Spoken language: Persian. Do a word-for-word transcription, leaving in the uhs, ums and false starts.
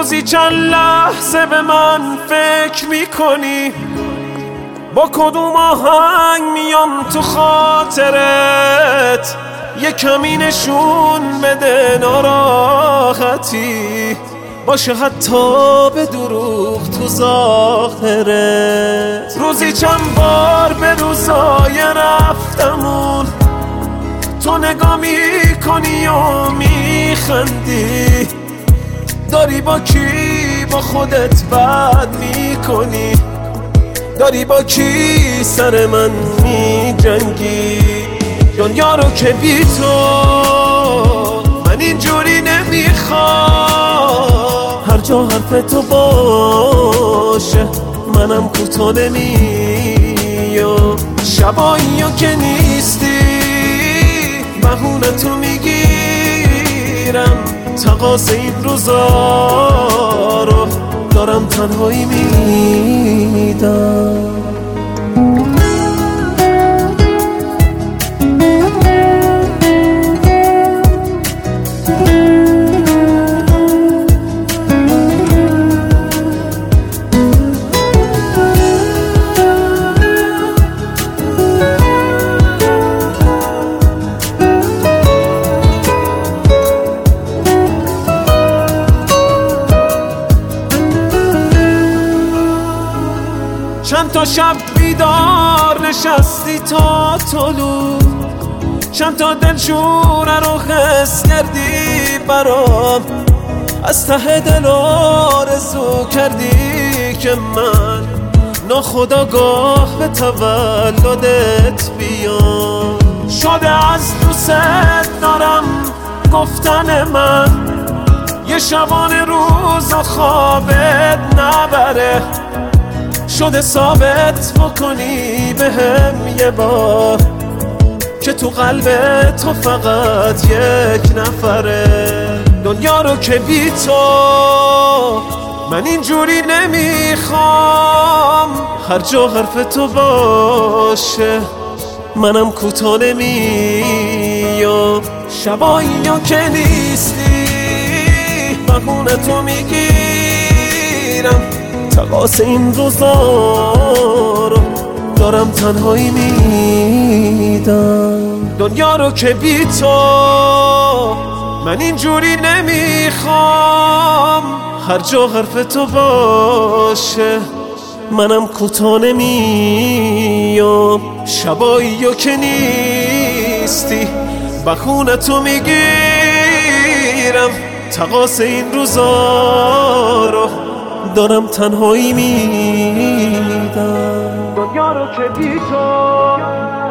روزی چند لحظه به من فکر میکنی با کدوم آهنگ میام تو خاطرت، یه کمی نشون بده ناراحتی باشه حتی به دروغ تو ظاهرت. روزی چند بار به روزای رفتمون تو نگاه میکنی و میخندی، داری با کی با خودت بد میکنی، داری با کی سر من میجنگی. دنیا رو که بی تو من اینجوری نمیخوام، هر جا حرف تو باشه منم کوتاه نمیام. شبایی که نیستی بهونه تو میگیرم، تقاص این روزا رو دارم تنهایی میدم. چند تا شب بیدار نشستی تا طلوع، چند تا دلشونه رو حس کردی برام، از ته دل آرزو کردی که من ناخودآگاه به تولدت بیام. شده از دوست دارم گفتن من یه شبانه روز و خوابت نبره، شده ثابت بکنی به هم یه بار که تو قلب تو فقط یک نفره. دنیا رو که بی تو من اینجوری نمیخوام، هر جا حرف تو باشه منم کوتاه نمیام. شبایی که نیستی بهونه تو میگیرم، تقاص این روزا رو دارم تنهایی میدم. دنیا رو که بی تو من اینجوری نمیخوام، هر جا حرف تو باشه منم کوتاه نمیام. شبایی که نیستی بهونه تو میگیرم، تقاص این روزا رو دارم تنهایی میدم. دنیا رو که بی تو